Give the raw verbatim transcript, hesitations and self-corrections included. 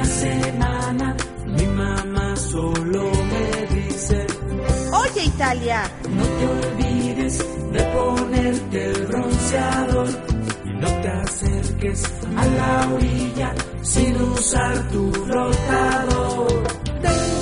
semana mi mamá solo me dice: Oye, Italia, no te olvides de ponerte el bronceador y no te acerques a la orilla sin usar tu flotador.